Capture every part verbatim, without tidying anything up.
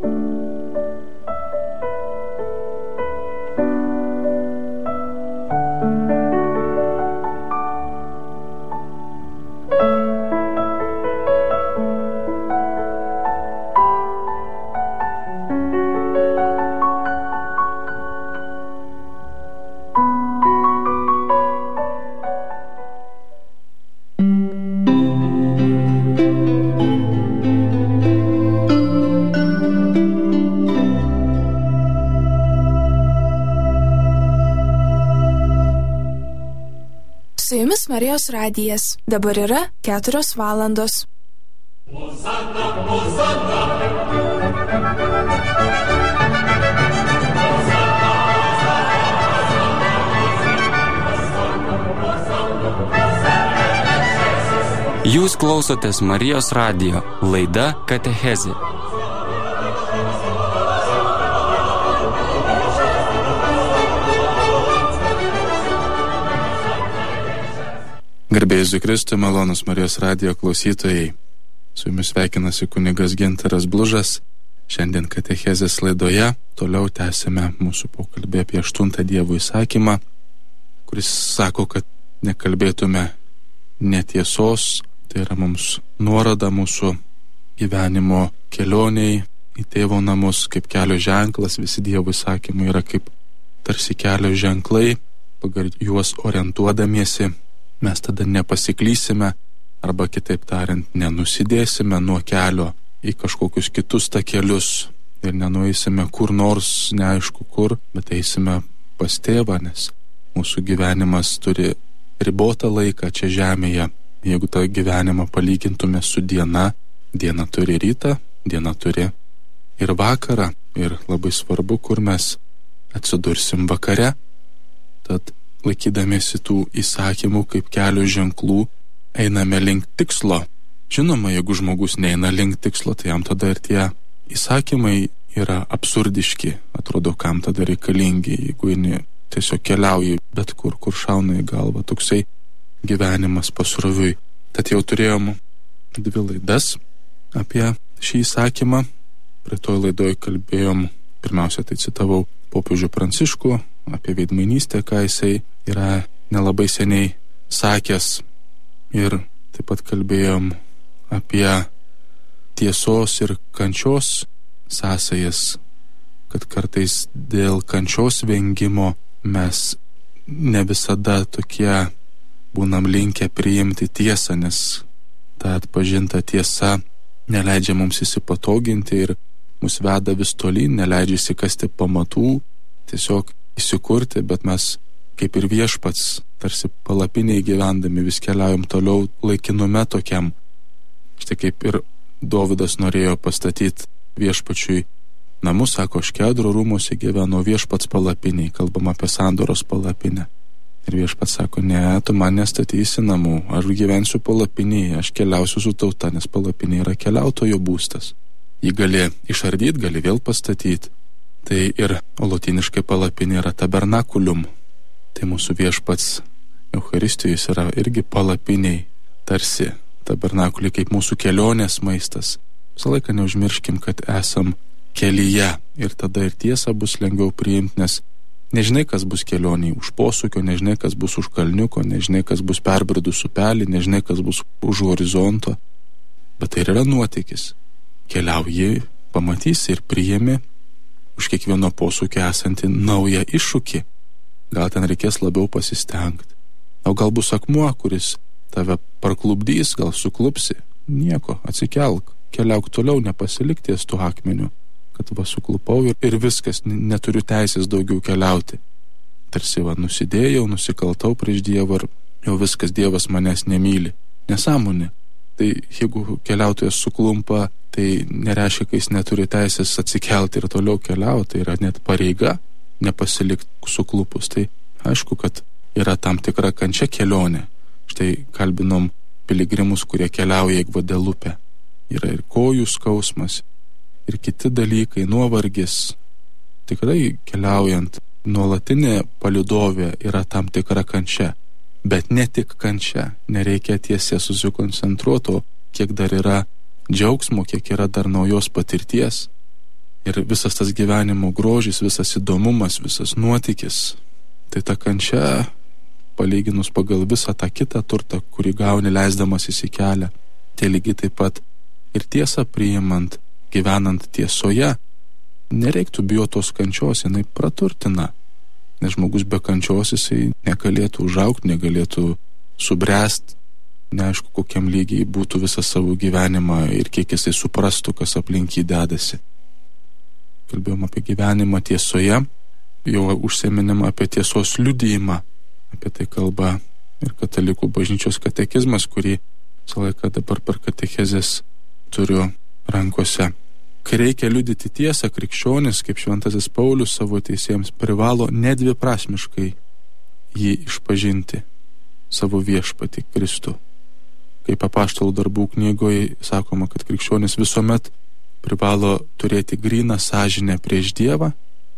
Su jumis Marijos radijas. Dabar yra keturios valandos. Hosanna, Hosanna. Jūs klausotės Marijos radijo, laida Katechezė. Garbė Jėzui Kristui, malonūs Marijos radijo klausytojai. Su jumis sveikinasi kunigas Gintaras Blužas. Šiandien Katechezės laidoje toliau tęsime mūsų pokalbį apie aštuntą Dievo įsakymą, kuris sako, kad nekalbėtume netiesos. Tai yra mums nuoroda mūsų gyvenimo kelioniai į Tėvo namus, kaip kelio ženklas. Visi Dievo įsakymai yra kaip tarsi kelio ženklai, pagal juos orientuodamiesi mes tada nepasiklysime, arba kitaip tariant, nenusidėsime nuo kelio į kažkokius kitus takelius ir nenueisime kur nors, neaišku kur, bet eisime pas Tėvą, nes mūsų gyvenimas turi ribotą laiką čia žemėje. Jeigu tą gyvenimą palygintume su diena, diena turi rytą, diena turi ir vakarą, ir labai svarbu, kur mes atsidursim vakare. Tad laikydamiesi tų įsakymų kaip kelio ženklų, einame link tikslo. Žinoma, jeigu žmogus neina link tikslo, tai jam tada ir tie įsakymai yra absurdiški. Atrodo, kam tada reikalingi, jeigu eini tiesiog keliauji bet kur, kur šauna į galvą, toksai gyvenimas pasroviui. Tad jau turėjom dvi laidas apie šį įsakymą. Prie to laidoje kalbėjom, pirmiausia, tai citavau popiežių Pranciškų apie veidmainystę, ką jisai yra nelabai seniai sakęs. Ir taip pat kalbėjom apie tiesos ir kančios sąsajas, kad kartais dėl kančios vengimo mes ne visada tokie būnam linkę priimti tiesą, nes ta atpažinta tiesa neleidžia mums įsipatoginti ir mus veda vis tolyn, neleidžia įsikasti pamatų, tiesiog įsikurti, bet mes kaip ir viešpats, tarsi palapiniai gyvendami, vis keliaujam toliau laikinume tokiam. Štai kaip ir Dovydas norėjo pastatyti viešpačiui namus, sako, aš Kedro rūmuose gyvenu, viešpats palapiniai, kalbam apie sandoros palapinę. Ir viešpats sako, ne, tu man nestatysi namų, aš gyvensiu palapiniai, aš keliausiu su tauta, nes palapiniai yra keliautojo būstas. Jį gali išardyti, gali vėl pastatyti. Tai ir lotyniškai palapinė yra tabernakulium. Tai mūsų viešpats Eucharistijos yra irgi palapiniai, tarsi tabernakuliai kaip mūsų kelionės maistas. Visą laiką neužmirškim, kad esam kelyje ir tada ir tiesa bus lengviau priimti, nes nežinai, kas bus kelionėje už posūkio, nežinai, kas bus už kalniuko, nežinai, kas bus perbridus upelį, nežinai, kas bus už horizonto. Bet tai yra nuotykis. Keliauji, pamatysi ir priimi už kiekvieno posūkio esantį naują iššūkį. Gal ten reikės labiau pasistengti. O gal bus akmuo, kuris tave parklubdys, gal suklupsi. Nieko, atsikelk, keliauk toliau, nepasilik ties tuo akmeniu, kad va suklupau ir, ir viskas, neturiu teisės daugiau keliauti. Tarsi va nusidėjau, nusikaltau prieš Dievą ir jau viskas, Dievas manęs nemyli. Nesąmonė. Tai jeigu keliautojas suklumpa, tai nereiškia, kad jis neturi teisės atsikelti ir toliau keliauti, tai yra net pareiga nepasilikti suklupus. Tai aišku, kad yra tam tikra kančia kelionė. Štai kalbinom piligrimus, kurie keliauja į Gvadelupę. Yra ir kojų skausmas, ir kiti dalykai, nuovargis. Tikrai keliaujant, nuolatinė palydovė yra tam tikra kančia. Bet ne tik kančia, nereikia tiesia susikoncentruoti, kiek dar yra džiaugsmo, kiek yra dar naujos patirties. ir visas tas gyvenimo grožis, visas įdomumas, visas nuotykis. Tai ta kančia, palyginus pagal visą tą kitą turtą, kurį gauni leisdamas į kelią, tai lygiai taip pat ir tiesą priimant, gyvenant tiesoje, nereiktų bijoti tos kančios, jinai praturtina. Nes žmogus be kančios jisai negalėtų užaugti, negalėtų subręsti, neaišku, kokiam lygiai būtų visą savo gyvenimą ir kiek jisai suprastų, kas aplink jį dedasi. Kalbėjom apie gyvenimą tiesoje, jau užsiminėm apie tiesos liudijimą, apie tai kalba ir katalikų bažnyčios katekizmas, kurį visą laiką dabar per katechezės turiu rankose. Kai reikia liudyti tiesą, krikščionis, kaip šventasis Paulius savo teisėjams, privalo nedviprasmiškai jį išpažinti, savo viešpatį Kristų. Kaip apaštalų darbų knygoje sakoma, kad krikščionis visuomet privalo turėti gryną sąžinę prieš Dievą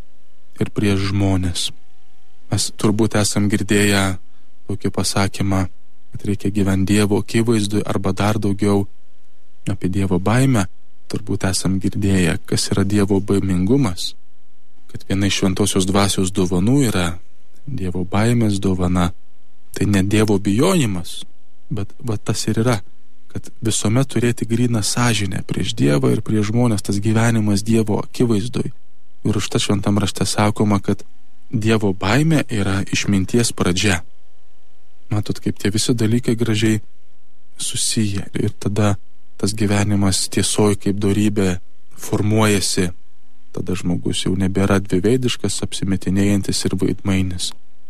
ir prieš žmonės. Mes turbūt esam girdėję tokį pasakymą, kad reikia gyventi Dievo akivaizdui, arba dar daugiau apie Dievo baimę. Turbūt esam girdėję, kas yra Dievo baimingumas, kad viena iš šventosios dvasios dovanų yra Dievo baimės dovana. Tai ne Dievo bijojimas, bet va tas ir yra, kad visuomet turėti gryną sąžinę prieš Dievą ir prieš žmonės, tas gyvenimas Dievo akivaizdoj. Ir už tą šventam rašte sakoma, kad Dievo baimė yra išminties pradžia. Matot, kaip tie visi dalykai gražiai susiję. Ir tada tas gyvenimas tiesoj kaip dorybė formuojasi. Tada žmogus jau nebėra dviveidiškas, apsimetinėjantis ir vaidmainis.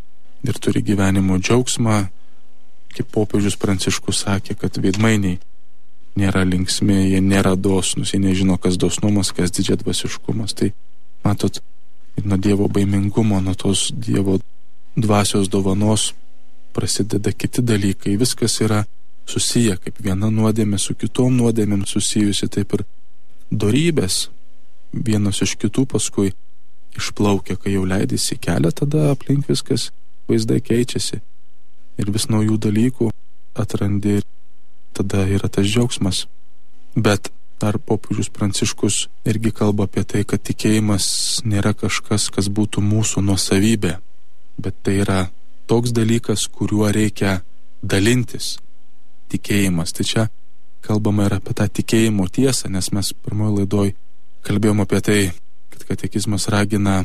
Ir turi gyvenimo džiaugsmą, kaip popiežius Pranciškus sakė, kad veidmainiai nėra linksmi, jie nėra dosnus, jie nežino, kas dosnumas, kas didžiadvasiškumas. Tai matot, ir nuo Dievo baimingumo, nuo tos Dievo dvasios dovanos prasideda kiti dalykai. Viskas yra susiję, kaip viena nuodėmė su kitom nuodėmėm susijusi, taip ir dorybės vienos iš kitų paskui išplaukia, kai jau leidėsi į kelią, tada aplink viskas vaizdai keičiasi ir vis naujų dalykų atrandi, tada yra tas džiaugsmas. Bet dar popiežius Pranciškus irgi kalba apie tai, kad tikėjimas nėra kažkas, kas būtų mūsų nuosavybė, bet tai yra toks dalykas, kuriuo reikia dalintis. Tikėjimas. Tai čia kalbama ir apie tą tikėjimo tiesą, nes mes pirmoje laidoje kalbėjom apie tai, kad katekizmas ragina,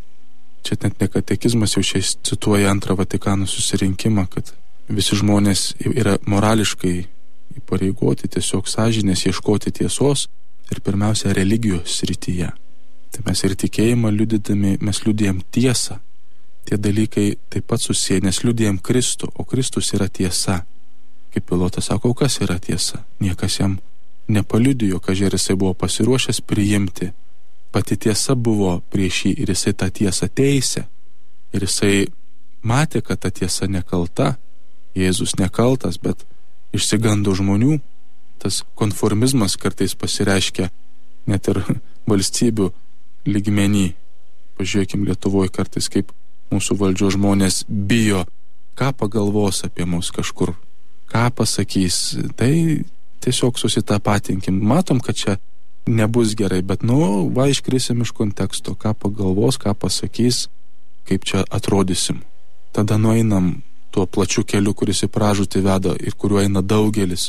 čia net ne katekizmas, jau čia cituoja antrą Vatikano susirinkimą, kad visi žmonės yra morališkai įpareigoti tiesiog sąžinės ieškoti tiesos ir pirmiausia religijos srityje. Tai mes ir tikėjimą liudydami, mes liudijam tiesą. Tie dalykai taip pat susiję, nes liudijam Kristų, o Kristus yra tiesa. Kaip Pilotas sako, kas yra tiesa? Niekas jam nepaliudijo, kažkai jisai buvo pasiruošęs priimti. Pati tiesa buvo prieš jį ir jisai tą tiesą teisė. Ir jisai matė, kad ta tiesa nekalta, Jėzus nekaltas, bet išsigando žmonių. Tas konformizmas kartais pasireiškia net ir valstybių lygmenį. Pažiūrėkim Lietuvoje kartais, kaip mūsų valdžios žmonės bijo, ką pagalvos apie mus kažkur, ką pasakys. Tai tiesiog susitapatinkim. Matom, kad čia nebus gerai, bet nu, va iškrisim iš konteksto, ką pagalvos, ką pasakys, kaip čia atrodysim. Tada nueinam tuo plačiu keliu, kuris į pražūtį veda ir kuriuo eina daugelis.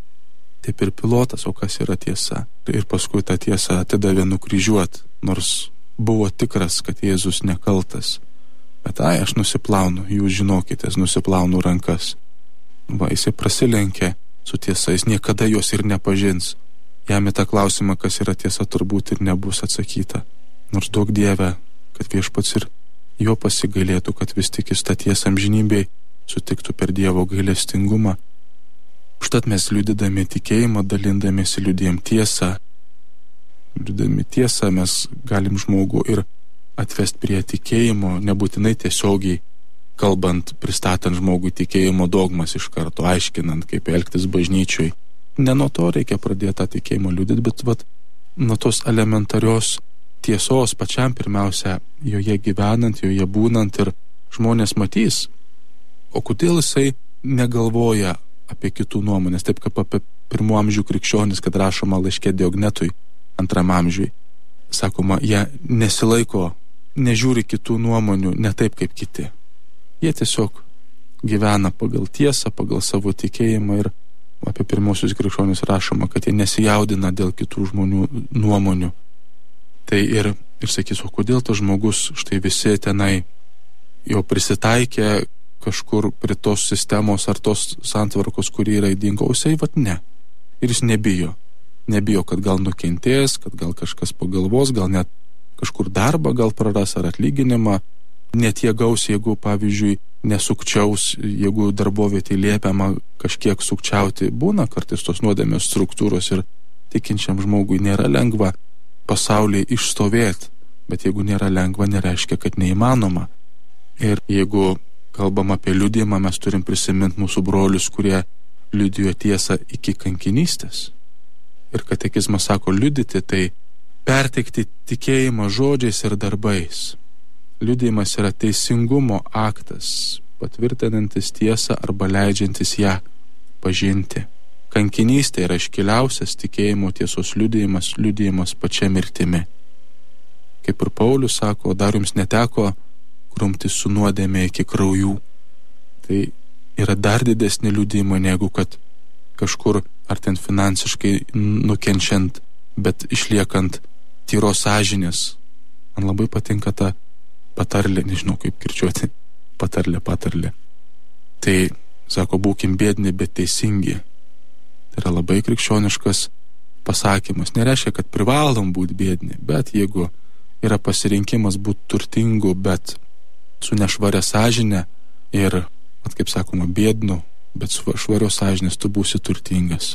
Taip ir Pilotas, o kas yra tiesa. Ir paskui tą tiesą atidavė nukryžiuot, nors buvo tikras, kad Jėzus nekaltas. Bet ai, aš nusiplaunu, jūs žinokitės, nusiplaunu rankas. Va, jisai prasilenkė su tiesa, jis niekada jos ir nepažins. Jam į tą klausimą, kas yra tiesa, turbūt ir nebus atsakyta. Nors daug Dieve, kad Viešpats ir jo pasigailėtų, kad vis tik jis tą tiesą amžinybėj sutiktų per Dievo gailestingumą. Užtat mes liudydami tikėjimą, dalindamiesi liudijam tiesą. Liudydami tiesą mes galim žmogų ir atvest prie tikėjimo, nebūtinai tiesiogiai kalbant, pristatant žmogui tikėjimo dogmas iš karto, aiškinant, kaip elgtis bažnyčioj. Ne nuo to reikia pradėti tą tikėjimo liudyti, bet vat, nuo tos elementarios tiesos pačiam pirmiausia, joje gyvenant, joje būnant ir žmonės matys. O kodėl jisai negalvoja apie kitų nuomonės, taip kaip apie pirmų amžių krikščionis, kad rašoma laiške Diognetui antram amžiui. sakoma, jie nesilaiko, nežiūri kitų nuomonių ne taip kaip kiti. Jie tiesiog gyvena pagal tiesą, pagal savo tikėjimą ir apie pirmosius krikščionis rašoma, kad jie nesijaudina dėl kitų žmonių nuomonių. Tai ir, ir sakys, o kodėl tas žmogus, štai visi tenai jau prisitaikė kažkur prie tos sistemos ar tos santvarkos, kuri yra įdinga, o jisai vat ne. Ir jis nebijo. Nebijo, kad gal nukentės, kad gal kažkas pagalvos, gal net kažkur darbą gal praras ar atlyginimą. Net jie gaus, jeigu, pavyzdžiui, nesukčiaus, jeigu darbovietė liepiama kažkiek sukčiauti. Būna kartais tos nuodėmės struktūros ir tikinčiam žmogui nėra lengva pasaulyje išstovėti. Bet jeigu nėra lengva, nereiškia, kad neįmanoma. Ir jeigu kalbam apie liudijimą, mes turim prisiminti mūsų brolius, kurie liudijo tiesą iki kankinystės. Ir katekizmas sako, liudyti tai perteikti tikėjimą žodžiais ir darbais. Liudijimas yra teisingumo aktas, patvirtinantis tiesą arba leidžiantis ją pažinti. Kankinystė yra iškiliausias tikėjimo tiesos liudijimas, liudijimas pačia mirtimi. Kaip ir Paulius sako, dar jums neteko grumtis su nuodėmė iki kraujų. Tai yra dar didesnė liudijimo negu kad kažkur ar ten finansiškai nukenčiant, bet išliekant tyros sąžinės. Man labai patinka ta patarlė, nežinau kaip kirčiuoti, patarlė, patarlė. Tai, sako, būkim biedni, bet teisingi. Tai yra labai krikščioniškas pasakymas. Nereiškia, kad privalom būti biedni, bet jeigu yra pasirinkimas būti turtingu, bet su nešvaria sąžinė ir, at kaip sakoma, biednu, bet su švarios sąžinės tu būsi turtingas.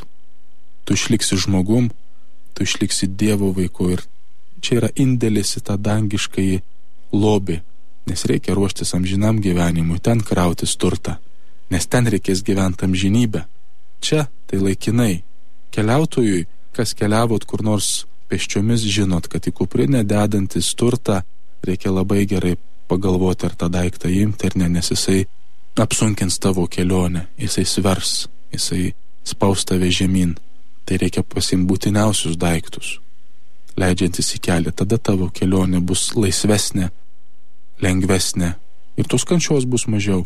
Tu išliksi žmogum, tu išliksi Dievo vaiku ir čia yra indėlis į tą dangiškąjį lobį, nes reikia ruoštis amžinam gyvenimui, ten krautis turtą, nes ten reikės gyventi amžinybę. Čia tai laikinai. Keliautojui, kas keliavot kur nors pėsčiomis, žinot, kad į kuprinę dedantis turtą reikia labai gerai pagalvoti, ar tą daiktą imti ar ne, nes jisai apsunkins tavo kelionę, jisai svers, jisai spaus tave žemyn. Tai reikia pasiimti būtiniausius daiktus, leidžiantis į kelią. Tada tavo kelionė bus laisvesnė, lengvesnė ir tos kančios bus mažiau.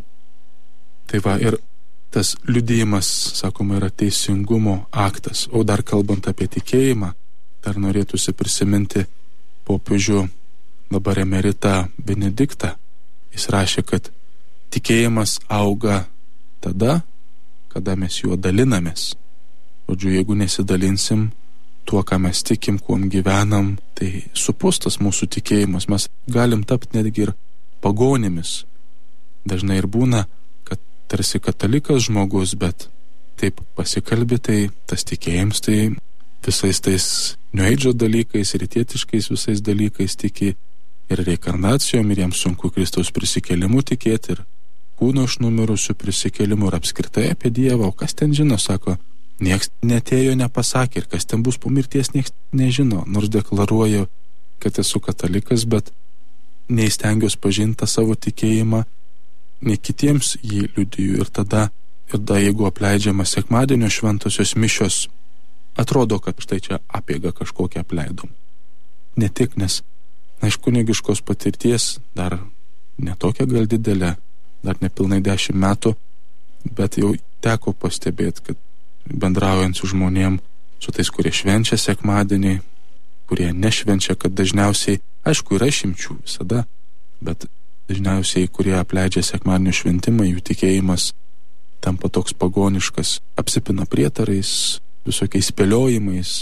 Tai va, ir tas liudijimas, sakoma, yra teisingumo aktas. O dar kalbant apie tikėjimą, dar norėtųsi prisiminti popiežių dabar emeritą Benediktą. Jis rašė, kad tikėjimas auga tada, kada mes juo dalinamės. Žodžiu, jeigu nesidalinsim tuo, ką mes tikim, kuom gyvenam, tai supustas mūsų tikėjimas. Mes galim tapti netgi ir pagonimis. Dažnai ir būna, kad tarsi katalikas žmogus, bet taip pasikalbi, tai tas tikėjimas, tai visais tais New Age dalykais, rytietiškais visais dalykais tiki, ir reinkarnacijom, ir jiems sunku Kristaus prisikėlimu tikėti, ir kūno iš numirusių prisikėlimu, ir apskritai apie Dievą. O kas ten žino, sako, nieks netėjo, nepasakė, ir kas ten bus po mirties, nieks nežino. Nors deklaruoju, kad esu katalikas, bet neįstengiuos pažinti savo tikėjimą, nei kitiems jį liudiju. Ir tada, ir da, jeigu apleidžiama sekmadienio šventosios mišios, atrodo, kad štai čia apeiga kažkokią apleidom. Ne tik, nes na, iš kunigiškos patirties dar netokia gal didelė, dar nepilnai dešimt metų, bet jau teko pastebėti, kad bendraujant su žmonėm, su tais, kurie švenčia sekmadienį, kurie nešvenčia, kad dažniausiai, aišku, yra išimčių visada, bet dažniausiai, kurie apleidžia sekmadienio šventimą, jų tikėjimas tampa toks pagoniškas, apsipina prietarais, visokiais spėliojimais.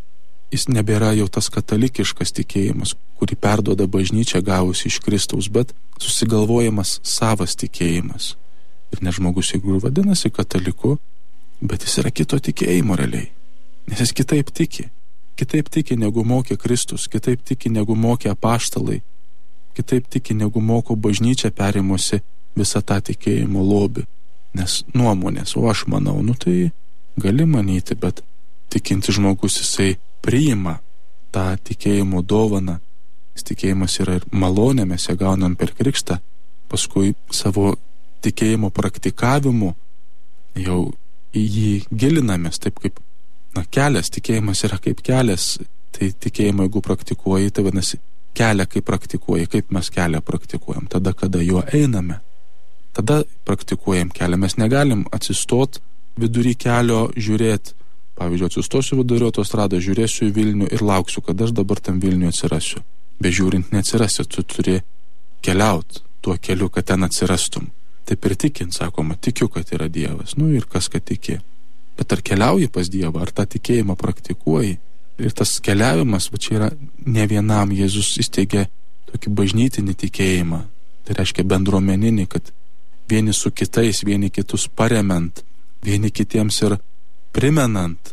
Jis nebėra jau tas katalikiškas tikėjimas, kurį perduoda bažnyčia gavusi iš Kristaus, bet susigalvojamas savas tikėjimas. Ir ne žmogus, jeigu vadinasi kataliku, bet jis yra kito tikėjimo realiai. Nes jis kitaip tiki. Kitaip tiki, negu mokė Kristus, kitaip tiki, negu mokė apaštalai, kitaip tiki, negu moko bažnyčia perimusi visą tą tikėjimo lobį. Nes nuomonės, o aš manau, nu tai gali manyti, bet tikinti žmogus jisai priima tą tikėjimo dovaną. Tikėjimas yra ir malonė, mes ją gaunam per krikštą, paskui savo tikėjimo praktikavimu jau į jį gilinamės, taip kaip, na, kelias, tikėjimas yra kaip kelias, Tai tikėjimo, jeigu praktikuoji, tai vadinasi, kelią kaip praktikuoji, kaip mes kelią praktikuojam, tada, kada juo einame. Tada praktikuojam kelią, mes negalim atsistot vidury kelio žiūrėti. Pavyzdžiui, atsistosiu vidury autostradą, žiūrėsiu į Vilnių ir lauksiu, kad aš dabar tam Vilnių atsirasiu. Bežiūrint neatsirasi, tu turi keliauti tuo keliu, kad ten atsirastum. Taip ir tikint, sakoma, tikiu, kad yra Dievas. Nu ir kas, kad tiki. Bet ar keliauji pas Dievą, ar tą tikėjimą praktikuoji? Ir tas keliavimas, va čia yra ne vienam. Jėzus įsteigė tokį bažnytinį tikėjimą. Tai reiškia bendruomeninį, kad vieni su kitais, vieni kitus paremiant, vieni kitiems ir primenant,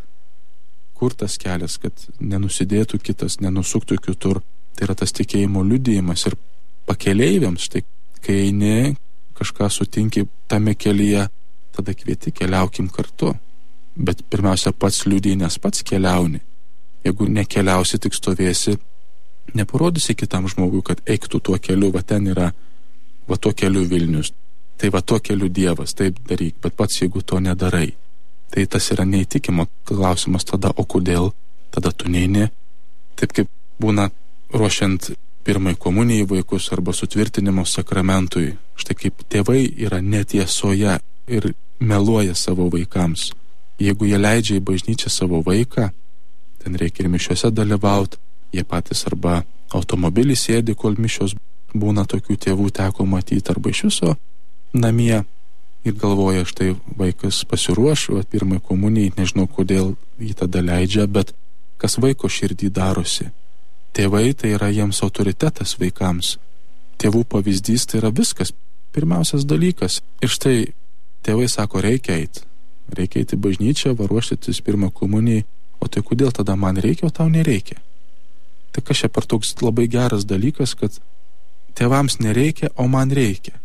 kur tas kelias, kad nenusidėtų kitas, nenusuktų kitur. Tai yra tas tikėjimo liudijimas. Ir pakeleiviams, štai kai eini, kažką sutinki tame kelyje, tada kvieti, keliaukim kartu. Bet pirmiausia, pats liudiji, nes pats keliauni. Jeigu nekeliausi, tik stovėsi, neparodysi kitam žmogui, kad eiktų tuo keliu, va ten yra, va tuo keliu Vilnius, tai va tuo keliu Dievas, taip daryk, bet pats jeigu to nedarai, tai tas yra neįtikimo klausimas tada, o kodėl tada tu neini? Taip kaip būna ruošiant pirmai komunijai vaikus arba sutvirtinimo sakramentui, štai kaip tėvai yra netiesoje ir meluoja savo vaikams. Jeigu jie leidžia į bažnyčią savo vaiką, ten reikia ir mišiuose dalyvauti, jie patys arba automobilį sėdi, kol mišios būna, tokių tėvų teko matyti, arba iš viso namie ir galvoja, štai vaikas pasiruoš, o pirmai komunijai, nežinau kodėl jį tada leidžia, bet kas vaiko širdį darosi. Tėvai tai yra jiems autoritetas vaikams. Tėvų pavyzdys tai yra viskas, pirmiausias dalykas. Ir štai tėvai sako, reikia eiti. Reikia eiti bažnyčią, varuoštis pirmą komunijai. O tai kodėl tada man reikia, o tau nereikia? Tai kas čia per toks labai geras dalykas, kad tėvams nereikia, o man reikia.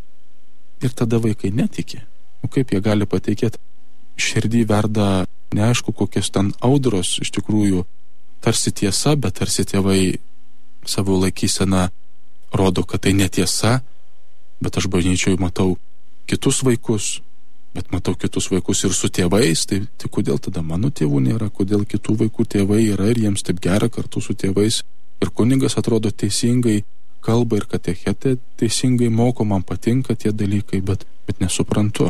Ir tada vaikai netiki. O kaip jie gali patikėti? Širdį verda neaišku kokios ten audros, iš tikrųjų tarsi tiesa, bet tarsi tėvai savo laikyseną rodo, kad tai netiesa, bet aš bažnyčioje matau kitus vaikus, bet matau kitus vaikus ir su tėvais, tai, tai kodėl tada mano tėvų nėra, kodėl kitų vaikų tėvai yra ir jiems taip gera kartu su tėvais. Ir kunigas atrodo teisingai kalba ir katechetė teisingai moko, man patinka tie dalykai, bet, bet nesuprantu.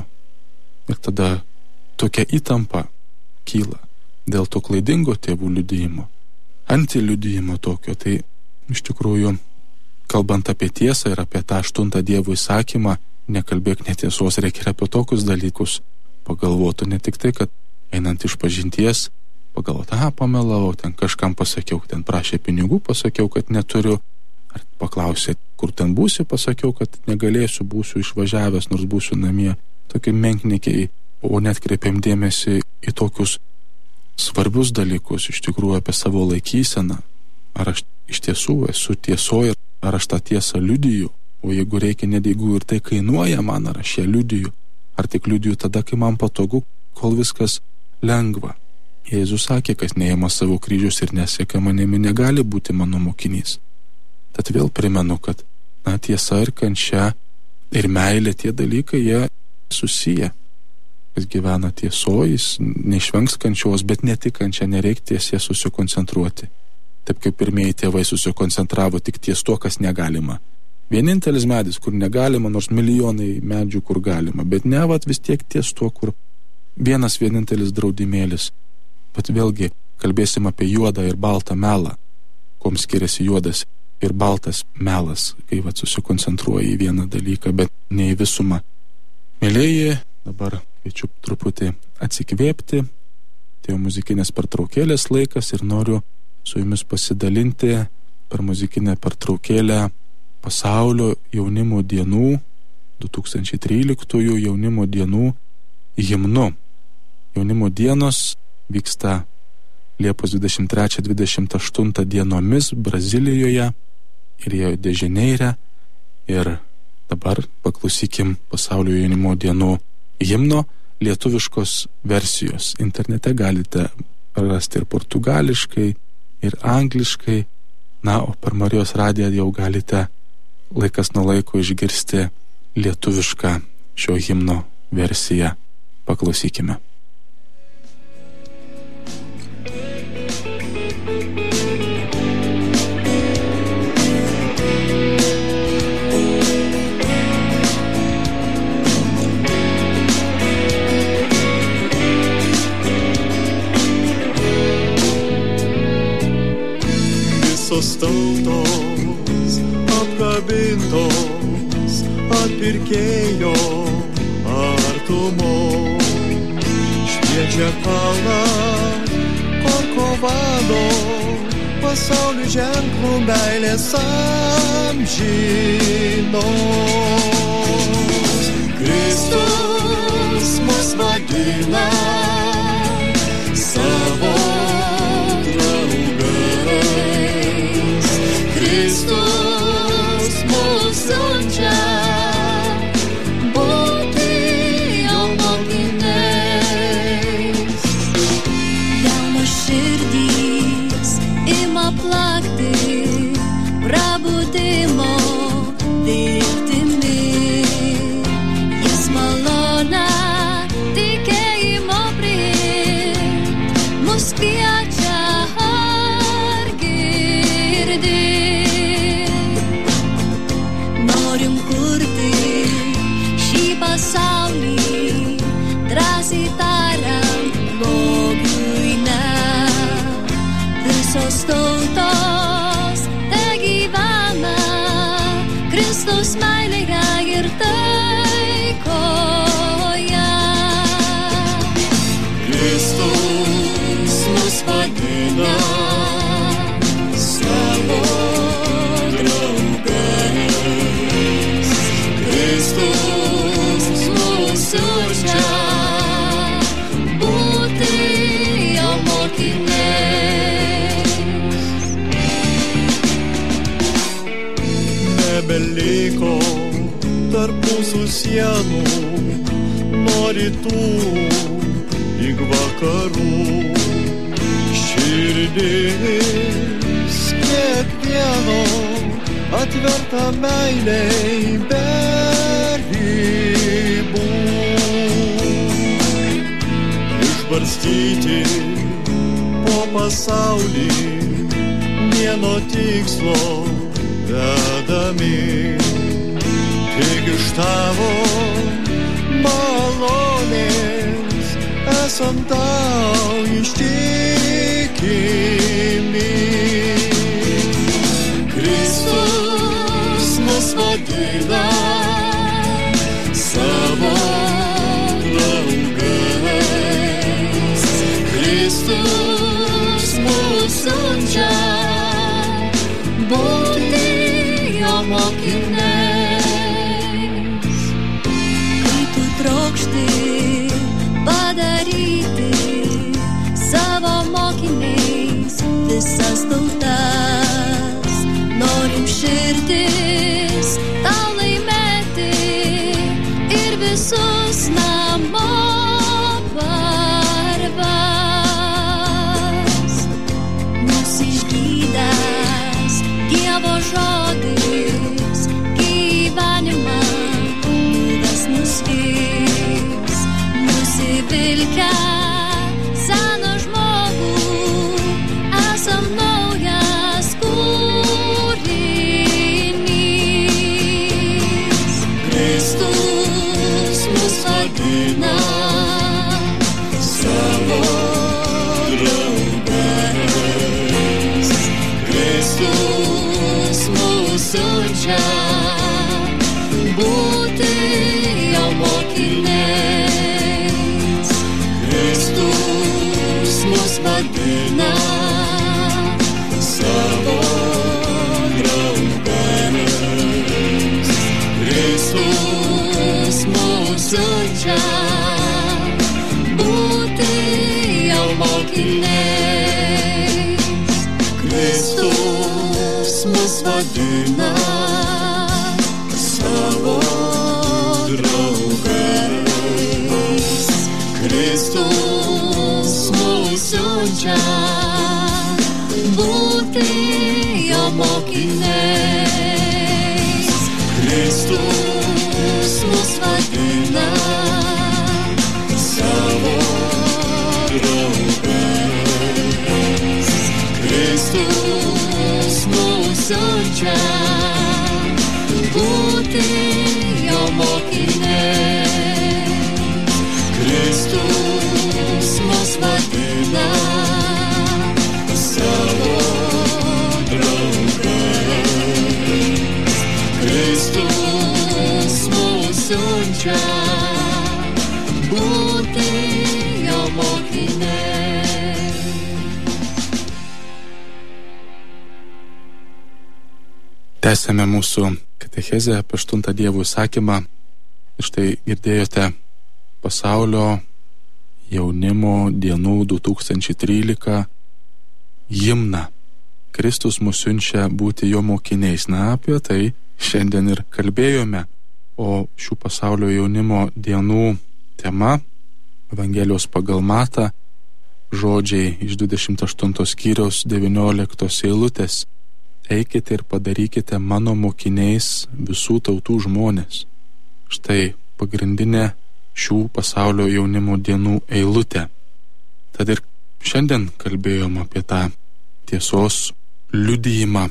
Ir tada tokia įtampa kyla dėl to klaidingo tėvų liudijimo, antiliudijimo tokio. Tai iš tikrųjų, kalbant apie tiesą ir apie tą aštuntą Dievo įsakymą, nekalbėk netiesos, reikia ir apie tokius dalykus pagalvotų, ne tik tai, kad einant iš pažinties pagalvoti, aha, pamelavau, ten kažkam pasakiau, ten prašė pinigų, pasakiau, kad neturiu, ar paklausė, kur ten būsi, pasakiau, kad negalėsiu, būsiu išvažiavęs, nors būsiu namie. Tokie menkniekiai, o net kreipiam dėmesį į tokius svarbius dalykus, iš tikrųjų apie savo laikyseną, ar aš iš tiesų esu tiesoje, ar aš tą tiesą liudiju. O jeigu reikia, net jeigu ir tai kainuoja man, ar aš ją liudiju, ar tik liudiju tada, kai man patogu, kol viskas lengva. Jėzus sakė, kas neima savo kryžius ir neseka manimi, negali būti mano mokinys. Tad vėl primenu, kad na, tiesa ir kančia ir meilė, tie dalykai, jie susiję. Kas gyvena tiesojais, neišvengs kančios, bet ne tik kančia, nereikia tiesie susikoncentruoti. Taip kaip pirmieji tėvai susikoncentravo tik ties to, kas negalima. Vienintelis medis, kur negalima, nors milijonai medžių, kur galima, bet ne, vat vis tiek ties to, kur vienas vienintelis draudimėlis. Bet vėlgi kalbėsim apie juodą ir baltą melą, kuom skiriasi juodas ir baltas melas, kai vat susikoncentruoja į vieną dalyką, bet ne į visumą. Mėlėjai, dabar kviečiu truputį atsikvėpti, tai jau muzikinės pertraukėlės laikas ir noriu su jumis pasidalinti per muzikinę pertraukėlę Pasaulio jaunimo dienų, du tūkstančiai tryliktųjų jaunimo dienų himnu. Jaunimo dienos vyksta Liepos dvidešimt trečią dvidešimt aštuntą dienomis Brazilijoje ir Rio de Janeire. Ir dabar paklausykim Pasaulio jaunimo dienų himno lietuviškos versijos. Internete galite rasti ir portugališkai, ir angliškai. Na, o per Marijos radiją jau galite laikas nuo laiko išgirsti lietuvišką šio himno versiją. Paklausykime. Visos tautos apkabintos atpirkėjo artumo. Šviečia kalnas Korkovado, pasaulio ženklų meilės amžinos. Kristus mus vadina savo draugais. Kristus mus siunčia būti jo mokiniais. Jaunos širdys ima plakti prabudimo viltimi. Jis malona tikėjimo priimt mus kviečia ar girdėt. Norim kurti šį pasaulį, drąsiai tariam blogiui ne. Visos tautos te gyvena Kristus meilėje ir taikoje. Kristus mus vadina savo draugais. Kristus mus siunčia būti jo mokiniais. Nebeliko tarp mūsų sienų nuo rytų lig vakarų. Širdis kiekvieno atverta meilei be ribų. Išbarstyti po pasaulį vieno tikslo vedami. Tik iš tavo malonės esam tau ištikimi. Kristus mus vadina savo draugais. Kristus mus siunčia būti jo mokiniais. Kai tu trokšti padaryti savo mokiniais visas tautas, norim širdis tau laimėti ir visus namo parvest. Mus išgydęs Dievo žodis gyvenimą nuves mus vis. Nusivilkę seną žmogų esam naujas kūrinys. Kristus mus vadina savo draugais. Kristus mus siunčia būti jo mokiniais. Kristus mus vadina savo draugais. Kristus mus siunčia būti jo mokiniais. Kristus mus vadina savo draugais. Kristus mus siunčia būti jo mokiniais. Kristus mus vadina savo draugais. Kristus mus siunčia būti jo mokiniais. Kristus mus vadina savo draugais. Tęsėme mūsų katechezę apie aštuntą Dievo įsakymą. Ir štai girdėjote pasaulio jaunimo dienų du tūkstančiai trylika himną. Kristus mus siunčia būti jo mokiniais. Na, apie tai šiandien ir kalbėjome. O šių pasaulio jaunimo dienų tema Evangelijos pagal Matą, žodžiai iš dvidešimt aštuntos skyriaus devynioliktos eilutės. Eikite ir padarykite mano mokiniais visų tautų žmonės. Štai pagrindinė šių pasaulio jaunimo dienų eilutė. Tad ir šiandien kalbėjom apie tą tiesos liudijimą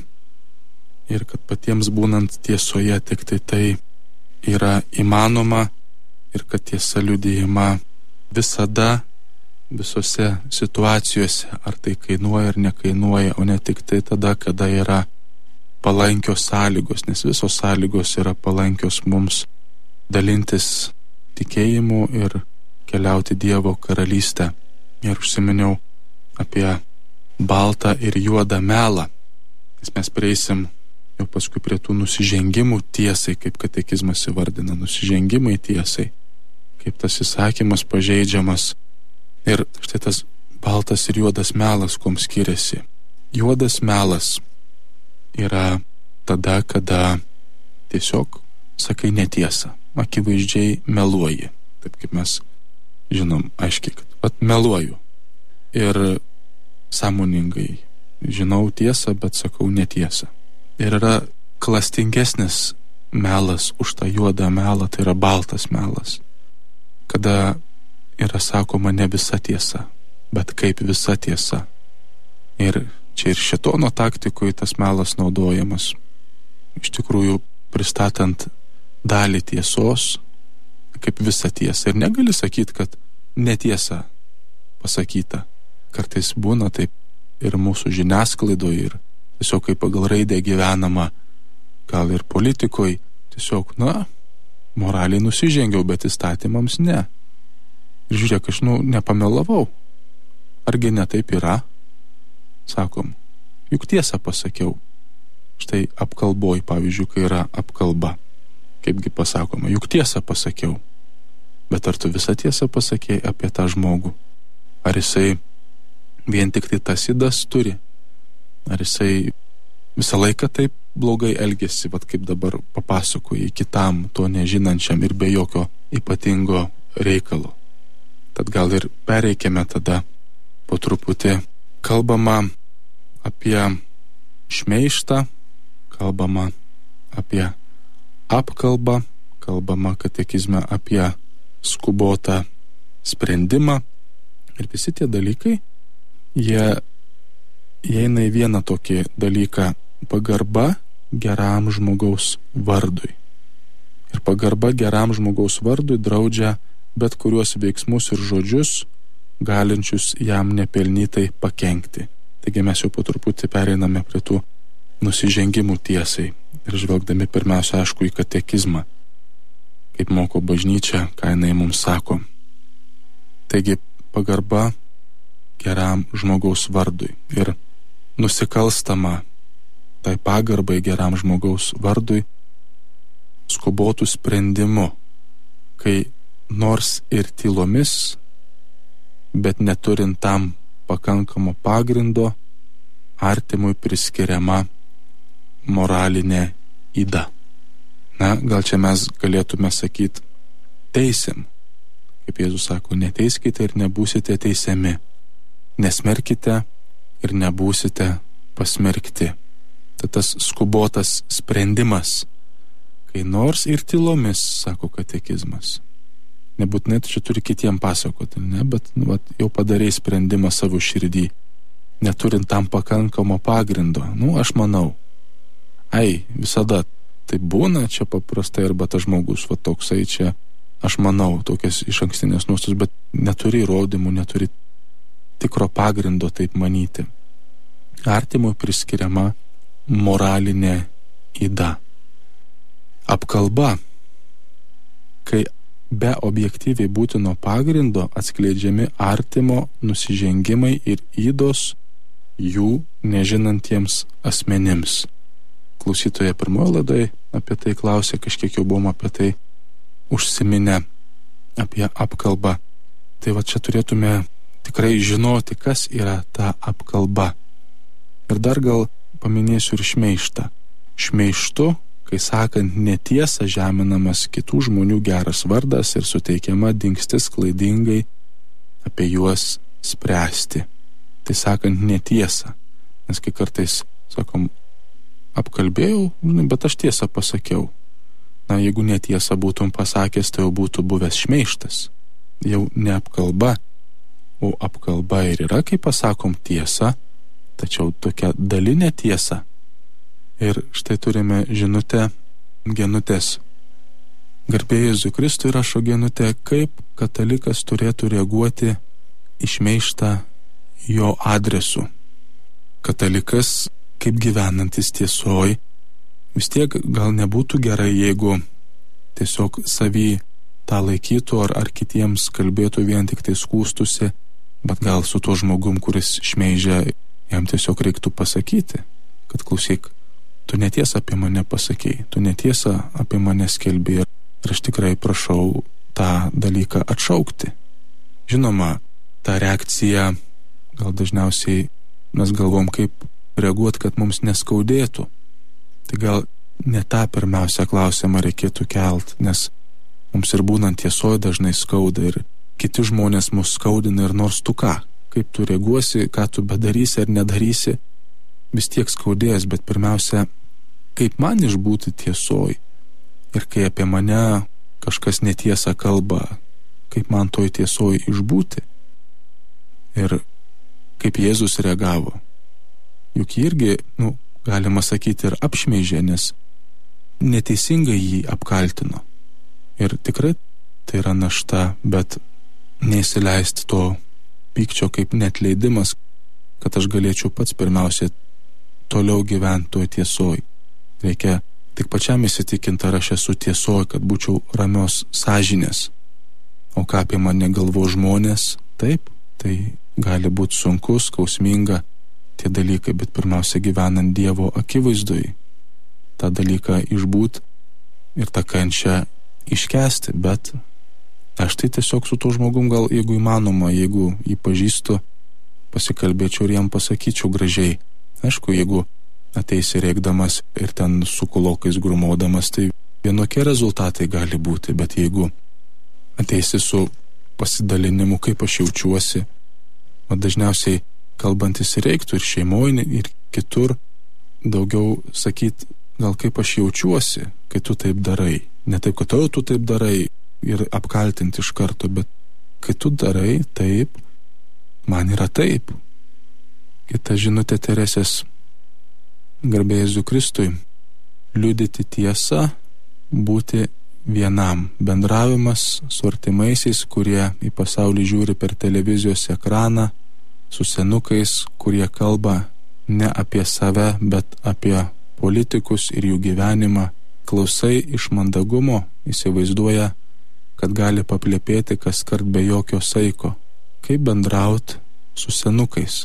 ir kad patiems būnant tiesoje tik tai tai yra įmanoma ir kad tiesa liudijima visada, visose situacijose, ar tai kainuoja ar nekainuoja, o ne tik tai tada, kada yra palankios sąlygos, nes visos sąlygos yra palankios mums dalintis tikėjimu ir keliauti Dievo karalystę. Ir užsiminiau apie baltą ir juodą melą, nes mes prieisim jau paskui prie tų nusižengimų tiesai, kaip katekizmas įvardina, nusižengimai tiesai, kaip tas įsakymas pažeidžiamas. Ir štai tas baltas ir juodas melas, kuom skiriasi. Juodas melas yra tada, kada tiesiog sakai netiesą, akivaizdžiai meluoji. Taip kaip mes žinom aiškiai, kad pat meluoju. Ir sąmoningai žinau tiesą, bet sakau netiesą. Ir yra klastingesnis melas už tą juodą melą, tai yra baltas melas. Kada yra sakoma ne visa tiesa, bet kaip visa tiesa. Ir čia ir šėtono taktikoje tas melas naudojamas. Iš tikrųjų, pristatant dalį tiesos kaip visą tiesą. Ir negali sakyti, kad netiesa pasakyta. Kartais būna taip ir mūsų žiniasklaidoje, ir tiesiog kaip pagal raidę gyvenama, gal ir politikoje, tiesiog, na, moraliai nusižengiau, bet įstatymams ne. Ir žiūrėk, aš, nu, nepamelavau. Argi ne taip yra? Sakom, juk tiesą pasakiau. Štai apkalboj, pavyzdžiui, kai yra apkalba. Kaipgi pasakoma, juk tiesą pasakiau. Bet ar tu visą tiesą pasakėjai apie tą žmogų? Ar jisai vien tik tai tas ydas turi? Ar jisai visą laiką taip blogai elgesi, vat kaip dabar papasakoji kitam, to nežinančiam ir be jokio ypatingo reikalo? Tad gal ir pereikime tada po truputį. Kalbama apie šmeižtą, kalbama apie apkalbą, kalbama katekizme apie skubotą sprendimą. Ir visi tie dalykai, jie įeina į vieną tokį dalyką — pagarba geram žmogaus vardui. Ir pagarba geram žmogaus vardui draudžia bet kuriuos veiksmus ir žodžius, galinčius jam nepelnytai pakenkti. Taigi mes jau po truputį pereiname prie tų nusižengimų tiesai ir žvelgdami pirmiausia, aišku, į katekizmą, kaip moko bažnyčia, ką jinai mums sako. Taigi pagarba geram žmogaus vardui ir nusikalstama tai pagarbai geram žmogaus vardui skubotų sprendimu, kai nors ir tylomis, bet neturint tam pakankamo pagrindo, artimui priskiriama moralinė yda. Na, gal čia mes galėtume sakyti, teisėm. Kaip Jėzus sako, neteiskite ir nebūsite teisiami. Nesmerkite ir nebūsite pasmerkti. Tai tas skubotas sprendimas, kai nors ir tylomis, sako katekizmas. Nebūtinai čia turi kitiem pasakoti, ne, bet nu, vat, jau padarei sprendimą savo širdį, neturint tam pakankamo pagrindo. Nu, aš manau, ai, visada tai būna, čia paprastai, arba tas žmogus, va toksai čia, aš manau, tokias iš ankstinės nuostatos, bet neturi įrodymų, neturi tikro pagrindo taip manyti. Artimui priskiriama moralinė yda. Apkalba, kai be objektyviai būtino pagrindo atskleidžiami artimo nusižengimai ir ydos jų nežinantiems asmenims. klausytoje pirmoje laidoje apie tai klausė, kažkiek jau buvom apie tai užsiminę, apie apkalbą. Tai va čia turėtume tikrai žinoti, kas yra ta apkalba. Ir dar gal paminėsiu ir šmeištą. Šmeištu, kai sakant netiesą, žeminamas kitų žmonių geras vardas ir suteikiama dingstis klaidingai apie juos spręsti. Tai sakant netiesą. Nes kai kartais sakom, apkalbėjau, bet aš tiesą pasakiau. Na, jeigu netiesą būtum pasakęs, tai jau būtų buvęs šmeištas. Jau ne apkalba, o apkalba ir yra, kai pasakom tiesą, tačiau tokia dalinė tiesa. Ir štai turime žinutę Genutės. Garbė Jėzui Kristui, rašo Genutė, kaip katalikas turėtų reaguoti į šmeištą jo adresu. Katalikas, kaip gyvenantis tiesoj, vis tiek gal nebūtų gerai, jeigu tiesiog savį tą laikytų ar, ar kitiems kalbėtų vien tik tai skūstusi, bet gal su tuo žmogum, kuris šmeižia, jam tiesiog reiktų pasakyti, kad klausyk, tu netiesą apie mane pasakėjai, tu netiesą apie mane skelbi ir aš tikrai prašau tą dalyką atšaukti. Žinoma, ta reakcija gal dažniausiai mes galvom, kaip reaguoti, kad mums neskaudėtų. Tai gal ne tą pirmiausia klausimą reikėtų kelt, nes mums ir būnant tiesoje dažnai skauda ir kiti žmonės mus skaudina ir nors tu ką, kaip tu reaguosi, ką tu bedarysi ar nedarysi, vis tiek skaudės, bet pirmiausia, kaip man išbūti tiesoj ir kai apie mane kažkas netiesa kalba, kaip man toj tiesoj išbūti. Ir kaip Jėzus reagavo. Juk jį irgi, nu, galima sakyti, ir apšmeižė, nes neteisingai jį apkaltino. Ir tikrai tai yra našta, bet neįsileisti to pykčio kaip neatleidimas, kad aš galėčiau pats pirmiausia toliau gyventi toj tiesoj. Reikia tik pačiam įsitikinti, ar aš esu tiesoj, kad būčiau ramios sąžinės. O ką apie mane galvo žmonės, taip, tai gali būti sunku, skausminga tie dalykai, bet pirmiausia gyvenant Dievo akivaizdoj, tą dalyką išbūt ir tą kančią iškęsti, bet aš tai tiesiog su tuo žmogum gal, jeigu įmanoma, jeigu jį pažįstu, pasikalbėčiau ir jam pasakyčiau gražiai. Aišku, jeigu ateisi rėkdamas ir ten su kulokais grumaudamas, tai vienokie rezultatai gali būti, bet jeigu ateisi su pasidalinimu, kaip aš jaučiuosi, o dažniausiai kalbantis reiktų ir šeimoje, ir kitur daugiau sakyt, gal kaip aš jaučiuosi, kai tu taip darai. Ne taip, kad tu taip darai ir apkaltinti iš karto, bet kai tu darai taip, man yra taip. Kita žinutė Teresės. Garbė Jėzui Kristui. Liudyti tiesą, būti vienam. Bendravimas su artimaisiais, kurie į pasaulį žiūri per televizijos ekraną, su senukais, kurie kalba ne apie save, bet apie politikus ir jų gyvenimą. Klausai iš mandagumo, įsivaizduoja, kad gali paplepėti kas kart be jokio saiko. Kaip bendraut su senukais?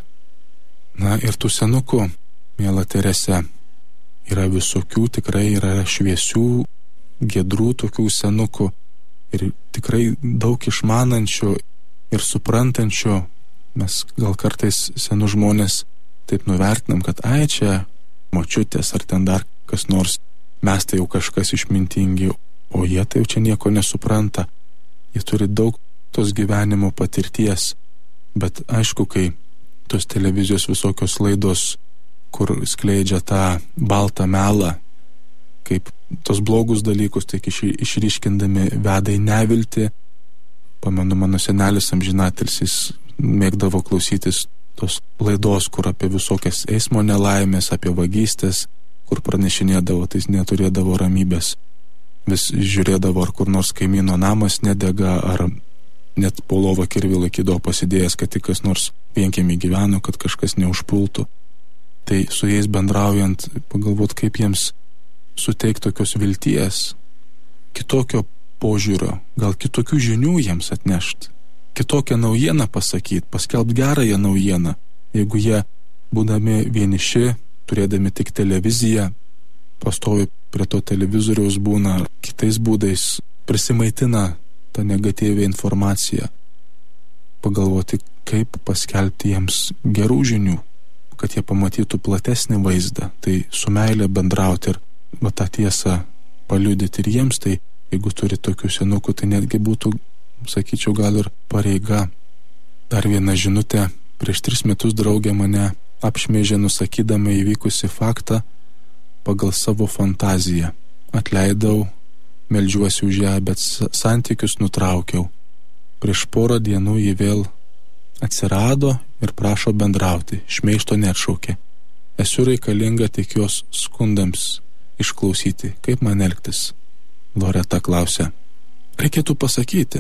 Na ir tų senukų, miela Terese, yra visokių, tikrai yra šviesių, giedrų tokių senukų ir tikrai daug išmanančių ir suprantančių. Mes gal kartais senų žmonės taip nuvertinam, kad ai čia močiutės ar ten dar kas nors, mes tai jau kažkas išmintingi, o jie tai jau čia nieko nesupranta. Jie turi daug tos gyvenimo patirties, bet aišku, kai tos televizijos visokios laidos, kur skleidžia tą baltą melą, kaip tos blogus dalykus, tik išryškindami veda į neviltį. Pamenu, mano senelis amžinatilsis mėgdavo klausytis tos laidos, kur apie visokias eismo nelaimės, apie vagystės, kur pranešinėdavo, tai jis neturėdavo ramybės. Vis žiūrėdavo, ar kur nors kaimyno namas nedega, ar net po lovą kirvį laikydavo pasidėjęs, kad tik kas nors vienkiemį gyveno, kad kažkas neužpultų. Tai su jais bendraujant, pagalvot, kaip jiems suteikti tokios vilties, kitokio požiūrio, gal kitokių žinių jiems atnešti, kitokią naujieną pasakyti, paskelbti gerąją naujieną. Jeigu jie, būdami vieniši, turėdami tik televiziją, pastovi prie to televizoriaus būna, kitais būdais prisimaitina tą negatyvią informaciją. Pagalvoti, kaip paskelbti jiems gerų žinių, kad jie pamatytų platesnį vaizdą, tai su meilė bendrauti ir va, tą tiesą paliudyti ir jiems, tai jeigu turi tokių senukų, tai netgi būtų, sakyčiau, gal ir pareiga. Dar viena žinutė, prieš tris metus draugė mane apšmeižė nusakydama įvykusi faktą pagal savo fantaziją. Atleidau, meldžiuosi už ją, bet santykius nutraukiau. Prieš porą dienų ji vėl atsirado ir prašo bendrauti, šmeižto neatšaukė. Esu reikalinga tik jos skundams išklausyti, kaip man elgtis. Loreta klausia. Reikėtų pasakyti.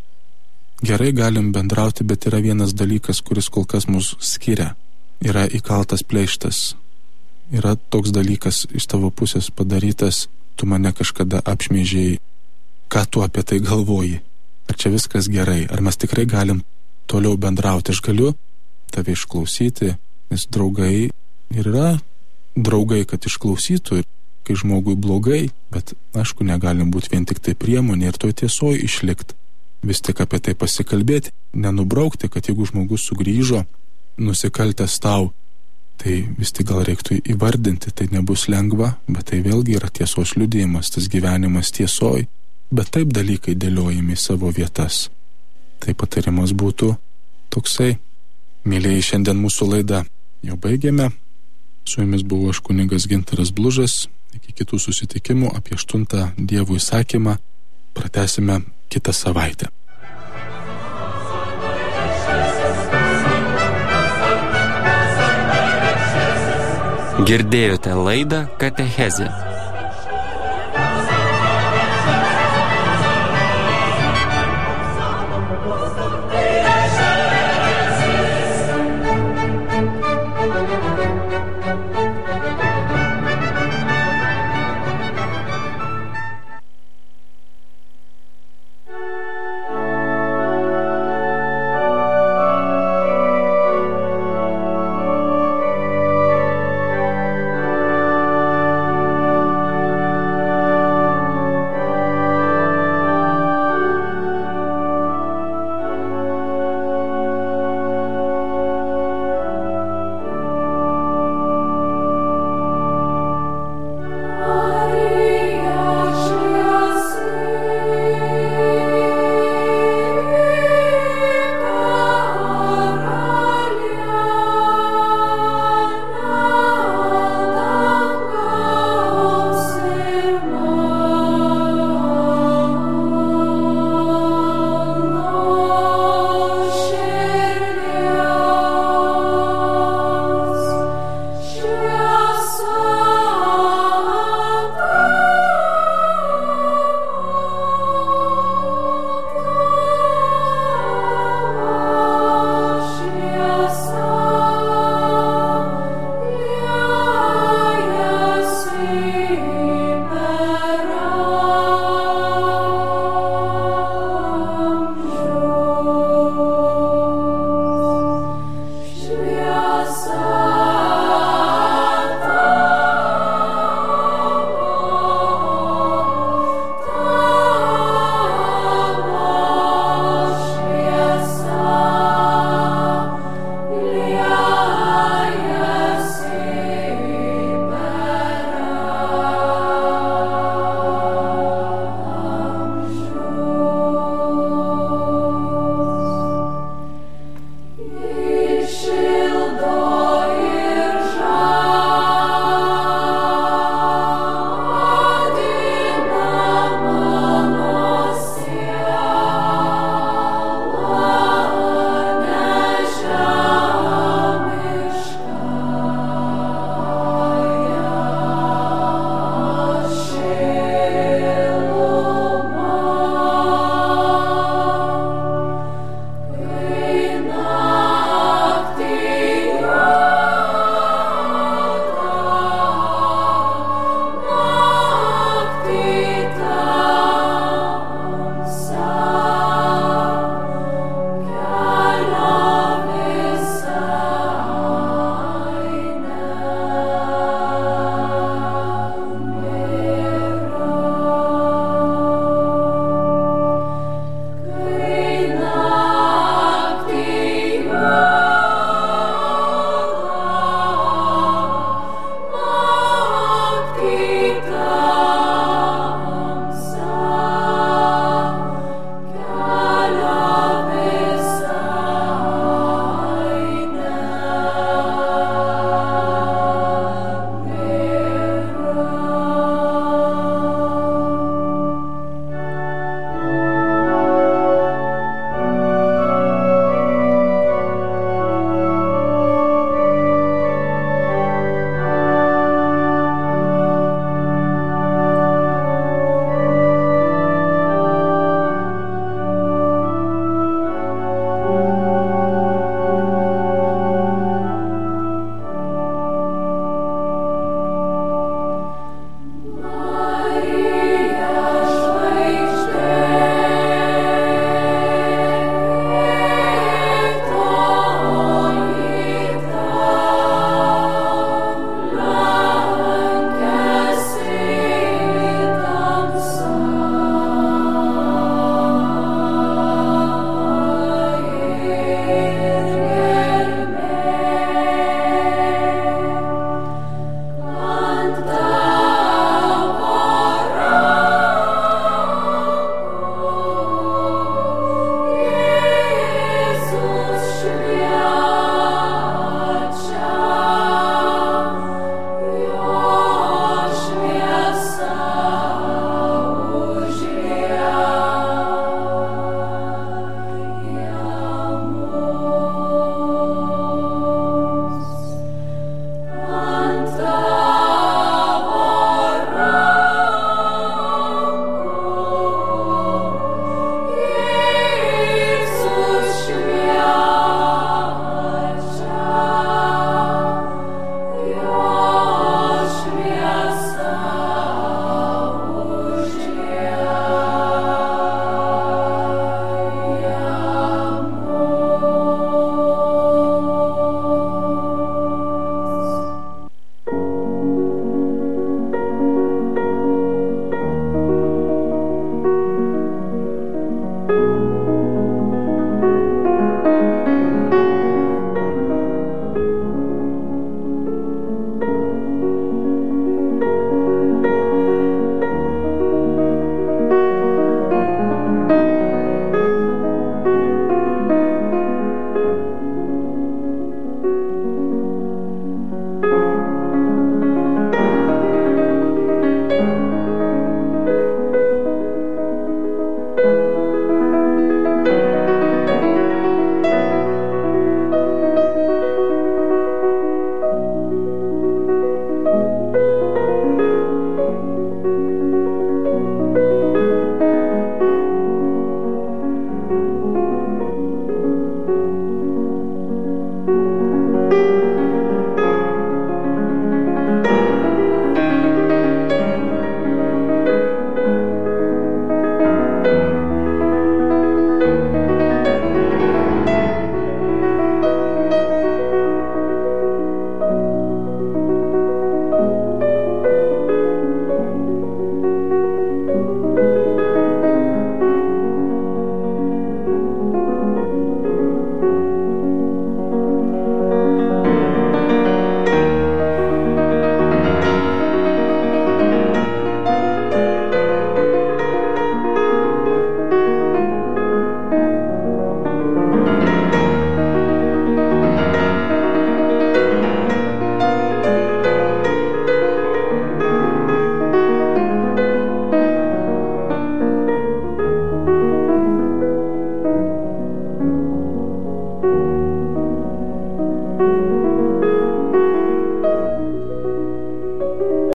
Gerai galim bendrauti, bet yra vienas dalykas, kuris kol kas mus skiria. Yra įkaltas pleištas. Yra toks dalykas iš tavo pusės padarytas, tu mane kažkada apšmeižėjai. Ką tu apie tai galvoji? Ar čia viskas gerai? Ar mes tikrai galim toliau bendrauti? Aš galiu tave išklausyti, nes draugai ir yra draugai, kad išklausytų, ir kai žmogui blogai, bet aišku, negalim būti vien tik tai priemonė ir toj tiesoj išlikti. Vis tik apie tai pasikalbėti, nenubraukti, kad jeigu žmogus sugrįžo, nusikaltęs tau, tai vis tik gal reiktų įvardinti, tai nebus lengva, bet tai vėlgi yra tiesos liudijimas, tas gyvenimas tiesoj, bet taip dalykai dėliojami į savo vietas. Tai patarimas būtų toksai. Mėlyjei, šiandien mūsų laidą jau baigėme. Su jumis buvo aš kunigas Gintaras Blužas. Iki kitų susitikimų apie aštuntą Dievo įsakymą pratęsime kitą savaitę. Girdėjote laidą Katechezė.